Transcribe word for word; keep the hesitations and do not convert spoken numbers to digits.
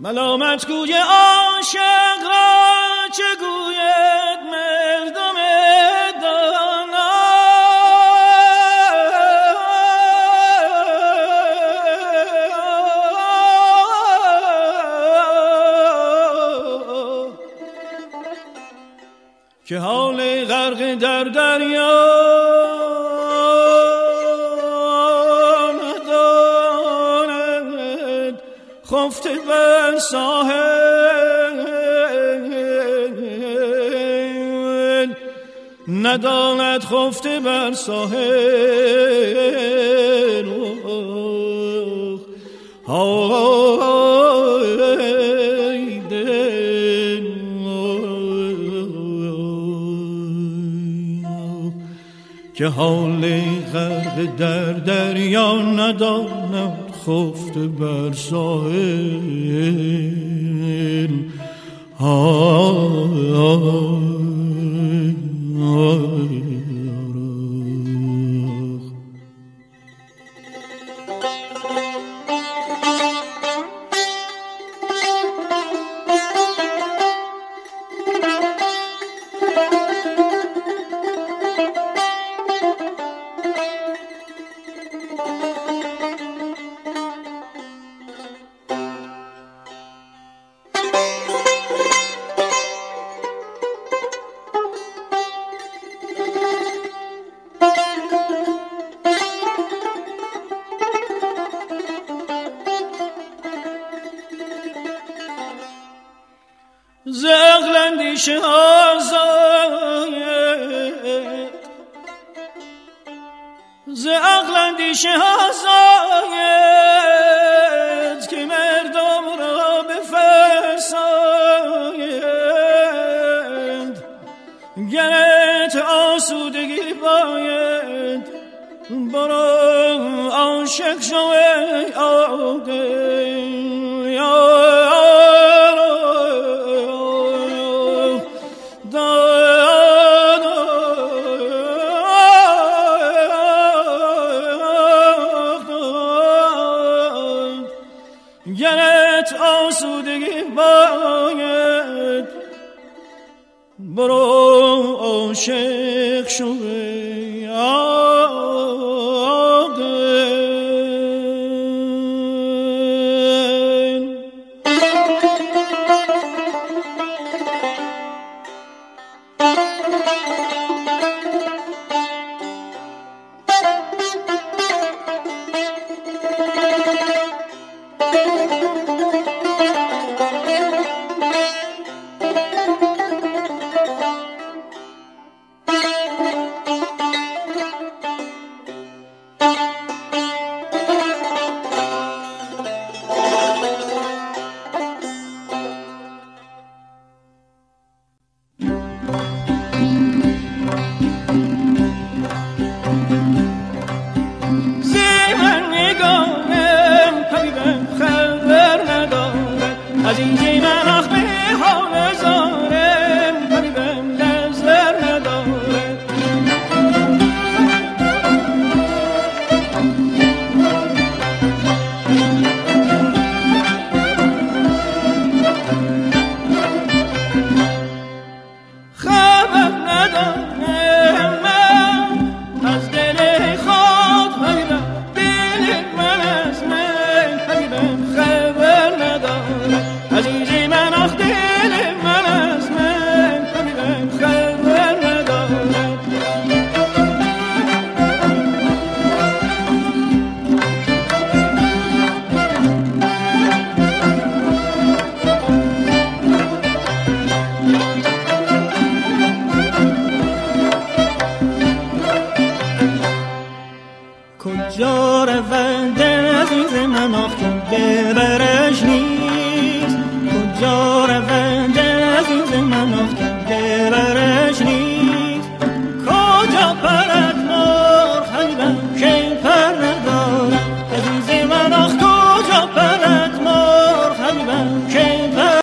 ملامت گوی عاشق را چه گوید مردم دانا، که حال غرق در دریا نداند خفته بر ساحل، نداند خفته بر ساحل. آی دل که حال غرق در دریا نداند خفته بر ساحل. آی آی زغلندیش آزاید زغلندیش آزاید که مردم را بفرساید. گرت آسودگی باید برو عاشق شو ای عاقل. گرت آسودگی باید برو عاشق شو ای عاقل. کجا رفت عزیز من آخه ببرش نیست، کجا رفت عزیز من آخه ببرش نیست.